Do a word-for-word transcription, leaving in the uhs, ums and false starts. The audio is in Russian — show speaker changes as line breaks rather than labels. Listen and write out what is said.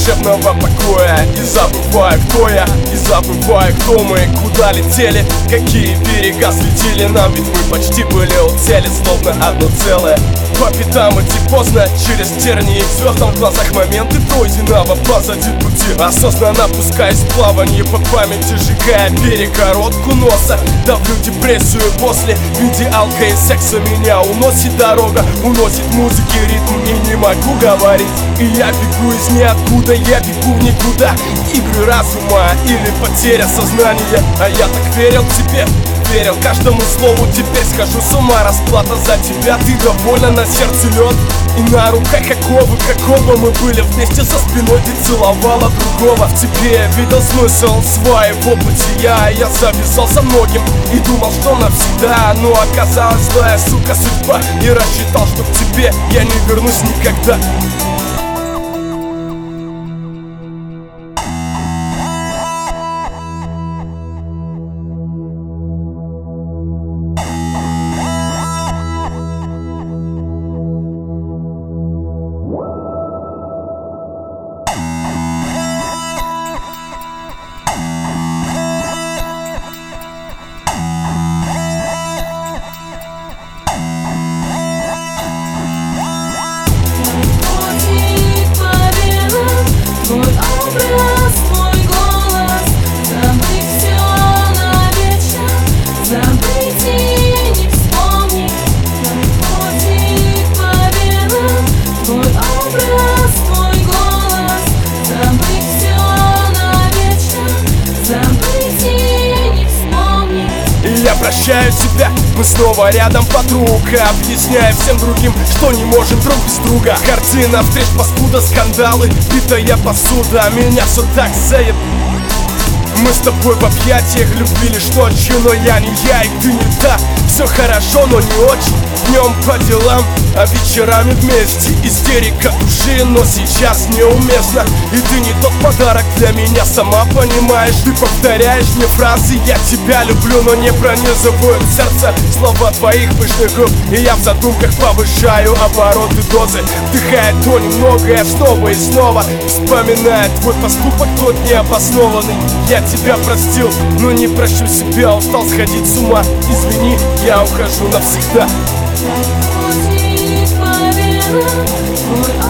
душевного покоя. И забываю, кто я, и забываю, кто мы, куда летели, какие берега светили нам. Ведь мы почти были у цели, словно одно целое. По пятам идти поздно, через тернии и к звездам в глазах моменты пройденного позади пути. Осознанно пускаясь в плавание по памяти, сжигая перегородку носа. Давлю депрессию после, в виде алка и секса меня уносит дорога, уносит музыки ритм, и не могу говорить. И я бегу из ниоткуда, я бегу в никуда. Игры разума или потеря сознания. А я так верил тебе, верил каждому слову, теперь схожу с ума. Расплата за тебя, ты довольна, на сердце лед и на руках оковы. Какого мы были вместе, за спиной ты целовала другого. В тебе я видел смысл своего бытия. Я завязал со многим и думал, что навсегда. Но оказалась злая, сука, судьба. И рассчитал, что к тебе я не вернусь никогда. Прощаю тебя, мы снова рядом, подруга. Объясняя всем другим, что не можем друг без друга. Картина встреч, паскуда, скандалы, битая посуда. Меня все так заеб... Мы с тобой в объятиях любили лишь ночью, но я не я и ты не та. Все хорошо, но не очень, днем по делам, а вечерами вместе. Истерика души, но сейчас неуместно. И ты не тот подарок для меня, сама понимаешь. Ты повторяешь мне фразы, я тебя люблю, но не пронизывают сердце слова твоих пышных губ. И я в задумках повышаю обороты дозы, вдыхая то немногое снова и снова, вспоминая твой поступок тот необоснованный. Я тебя простил, но не прощу себя, устал сходить с ума. Извини, я ухожу навсегда.
Твой